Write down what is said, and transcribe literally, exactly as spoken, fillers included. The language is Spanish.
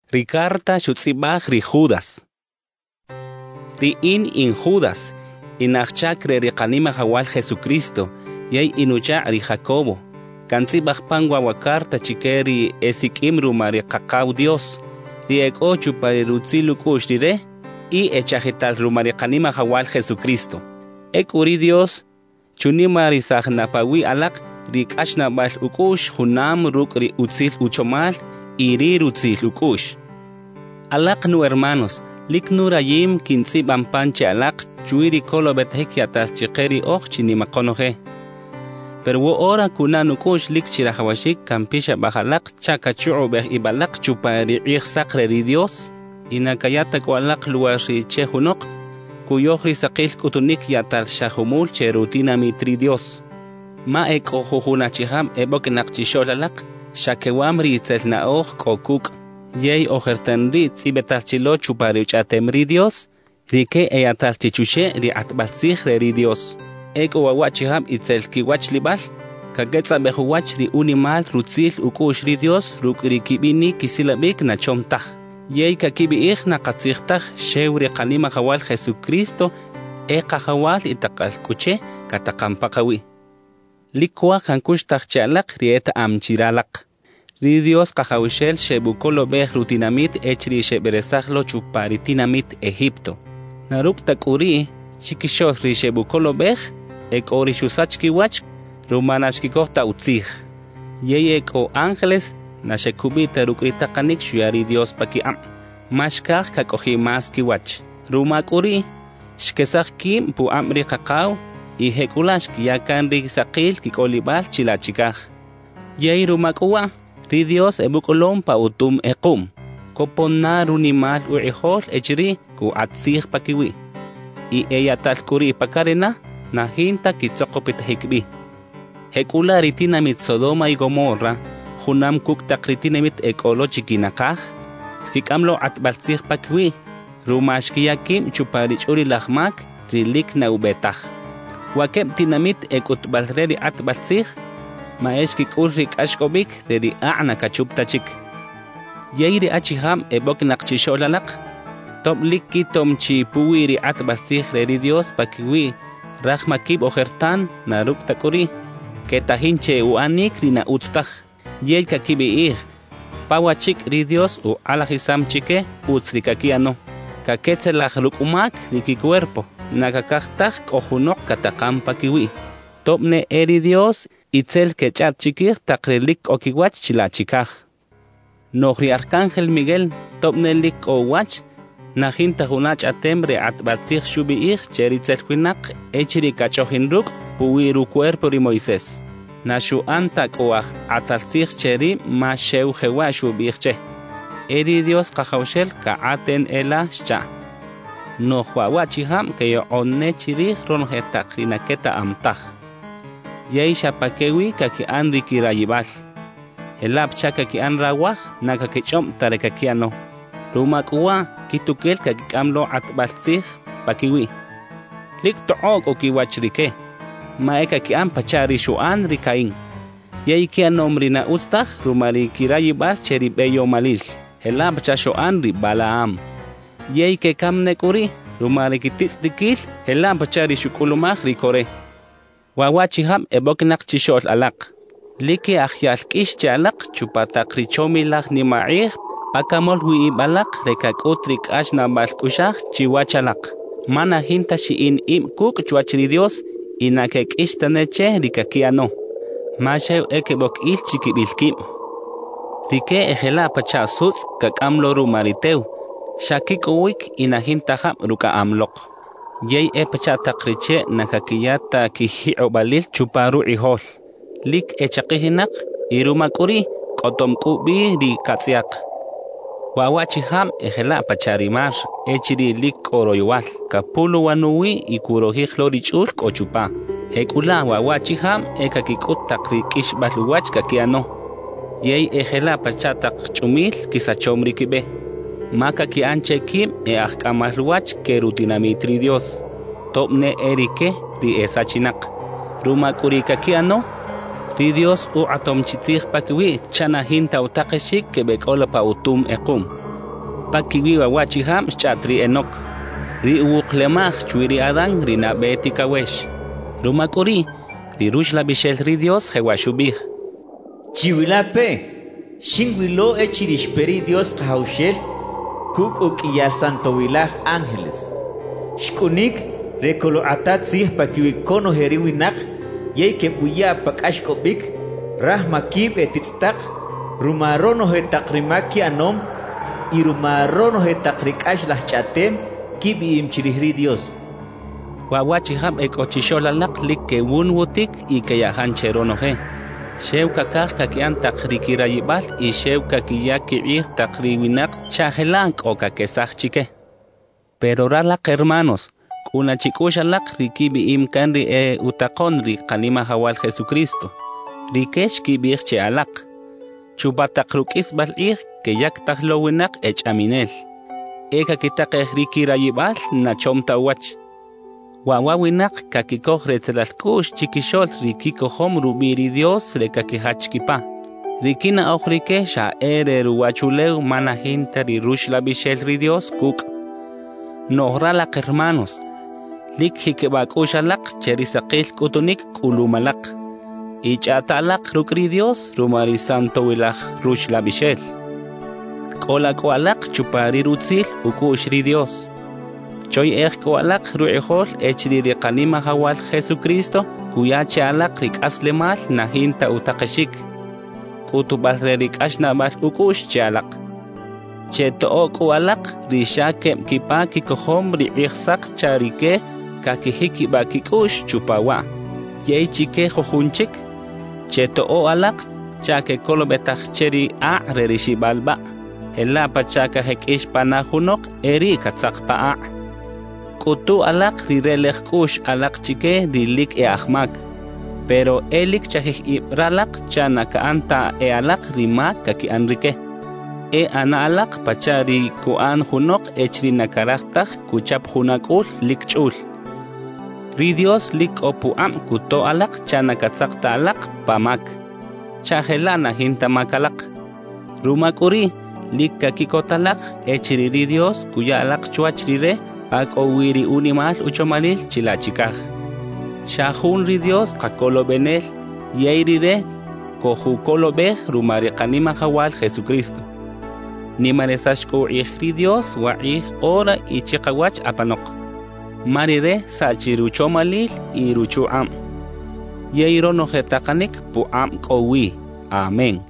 Ricarta shutzibach ri Judas. Ri in in Judas, inachchakre ri kanima hawal Jesucristo, yay inucha ri Jacobo. Kantzibach pangwa wakarta chikeri esikimru mari kakao Dios. Ri ek ochu pari rutzilu kushtire, y echajetal rumari kanima hawal Jesucristo. Ek uri Dios, chunima ri sahnapawi alak, ri kashna bal ukush, hunam ruk ri utzil uchomal, y ri rutzil ukush. Alak nu hermanos, lik nu rayim kintzibam panche alak, chuiri kolo bethekiatas chikeri ochchi ni makonoje. Pero wo ora kunan ukush lik chirahawashik kampisha bajalak chakachuo beh ibalak chupari ich sakre ri Dios, inakayata ko alak luari chehunok, kuyohri sakil kutunik yatal shahumul cherutina mitri Dios. Ma ek ojuhunachiham ebok nakchisholalak, shakewamri itzelnaoj kokuk. Yey ojertanri tzibetalchilo chupari uchatemri Dios, rike eyatalchichuche ri atbaltzij ri Dios. Ek owawachiham itzelkiwach libal, kagetza behuwach ri unimal rutzil ukush ri Dios, ruk ri kibini kisilabik nachomtaj. Yey kakibi ich nakatzijtaj shewri kanima hawal Jesucristo, eka hawal itakalkuche katakampakawi. Likwa kankushtaj chalak rieta amchiralak. Ri Dios kahawishel shebukolo beh rutinamit echri sheberezahlo chuparitinamit Egipto. Naruk takuri chikishol ri shebukolo beh ek ori shusachki wach rumanashkikota utzih. Yey ek o ángeles nashekubita rukritakanik shuyari Dios pakiam. Mashkaj kakohi maski wach. Rumakuri shkesach kim pu amri kakao y hekulash kiyakan ri sakil kikolibal chilachikaj. Yey rumakuwa ri Dios ebukolom pa utum ekum. Koponna runimal uihol echri ku atzih pakiwi. I eyatal kuri pakarena na hinta kitzokopit hikbi. Hekula ritinamit Sodoma y Gomorra, junam kuk takritinamit ekolo chikinakaj, skikamlo atbaltzih pakiwi, rumashkiyakim chuparich uri lahmak, rilik na ubetaj. Wakeb tinamit ekutbalreri atbaltzih, maeshkik urrik ashkobik reri a'na kachuptachik. Yeyri achiham ebok nakchisholalak, tom liki tom chi puwiri atbaltzih reri Dios pakiwi, rahmakib ojertan naruk takuri, ketahinche uanik rina utztaj. Yey kakibi ih, pawachik ri Dios u alahisam chike utzrikakiano, kaketzelaj rukumak riki cuerpo, nakakajtaj kohunok katakam pakiwi. Topne eri Dios itzel kechat chikir takrelik okiwach chilachikaj. Nohri Arcángel Miguel topnelik o wach, najinta hunach atembre atbatzich shubi ich cheritzel huinak echiri kachohinruk puwiru cuerpo ri Moisés. Nashu antak oaj atalzich cheri ma sheu hewa shubiche. Eri Dios kajaushel ka aten ela shcha. No huawachiham ke yo onne chirich ronjetak rinaketa amtaj. Yey shapakewi kaki anri kirayibal. Elab chaka ki an rawaj naka ki chom tarekakiano. Rumakua kitukel kaki kamlo atbaltzih pakiwi. Lik to'ok o kiwachrike. Maeka ki an pachari shuan rikain. Yey ki an nomri na ustaj rumari kirayibal cheri beyo malil. Elab chashoan ri Balaam. Yey ke kamne kuri rumari kitis dikil elab pachari shukulumaj rikore. Wawachiham eboknak chishol alak. Liki ahyal kish chalak chupatak richomilak ni maih pakamol hui balak rekakutrik ashna balkushak chiwachalak. Mana hinta shiin im kuk chuachri Dios inakek ishtaneche rikakiano. Mashew ekebok il chikibilkim. Rike ejela pachasuts kakamlo rumariteu. Shakik uwik inahintaham ruka amlok. Yey e pachatak riche nakakiyata kihi'o balil chuparu ihol. Lik echakihinak irumakuri kotomkubi ri katsiak. Wawachiham ejela pacharimar echiri lik oroyual kapulu wanuwi ikurohij lorichul kochupa. Hekula wawachiham ekakikut takri kishbaluwach kakiano. Yey ejela pachatak chumil kisachomri kibe. Maka ki anche kim e ahkamalwach ke rutinamitri Dios. Topne erike di esachinak. Rumakuri kakiano. Ri Dios u atom chitzih pakiwi chana hinta utakeshik ke bekola pa utum ekum. pakiwi wawachiham chatri Enok. Ri uwuklemach chuiri Adán rina beti kawesh. Rumakuri, ri rush la bishel ri Dios hewashubih. Chiwilape, shingwilo echirishperi Dios kahaushel, kuk ukiyal santowilah ángeles. Shkunik, rekolo atat sih pakiwikono heriwinak, yei kebuya pakashkopik, rahmakib etitstak, rumarono hetakrimaki anom, y rumarono hetakrikash lah chatem, kibi imchirihri Dios. Wawachiham ekochisholalak lik ke wunwotik y ke yahancheronoje. Shew kakak kakian takrikira yibal y shew kakiya kibir takriwinak chahelank o kakesach chike. Pero ralak hermanos, una chikushalak rikibi imkan ri e utakon ri kanima hawal Jesucristo. Rikesh kibir che alak. Chubatakrukis bal ir ke yak taklowinak ech aminel. Eka kitakeh rikira yibal na chomta wach. Wawawinak kakikoh retzelalkush chikishol rikiko hom rubiri Dios re kakihachkipa. Rikina ochrike sha ere ruachuleu manahinta ri rush la bishel ri Dios kuk. Nohralak hermanos. Lik hikebakushalak cherisakil kutunik kulumalak. Ichatalak rukri Dios rumari santo wilach rush la bishel. Kolakualak chupari rutzil ukush ri Dios. Choy ejko alak ruehol echri de kanima hawal Jesucristo kuyache alak rik aslemal nahinta utakashik. Kutubal rerik ashnabal ukush chalak. Cheto oku alak rishake kipa kikohom ri ihsak charike kakihiki bakikush chupawa. Yei chike johunchik. Cheto o alak chake kolobetach cheri a rerishibalba. Ela pachaka hekish panahunok eri katsakpa a. Kutu alak rirelech kush alak chike dilik e ahmak. Pero elik chahih ibralak chanaka anta e alak rimak kaki anrike. E ana alak pachari kuan hunok echri nakaraktak kuchap hunakul lik chul. Ri Dios lik opu am kuto alak chanaka tsakta alak pamak. Chahelana hinta makalak. Rumakuri lik kakikotalak echri ri Dios kuya alak chuachrire. Ak owiri unimal uchomalil chilachikaj. Shahun ri Dios kakolo benel, yeirire, kohukolo bej rumari kanima hawal Jesucristo. Nimaresashko ri Dios wa ij ora y chikawach apanok. Marire sachiruchomalil y ruchu am. Yeiro no jetakanik pu am kowi. Amén.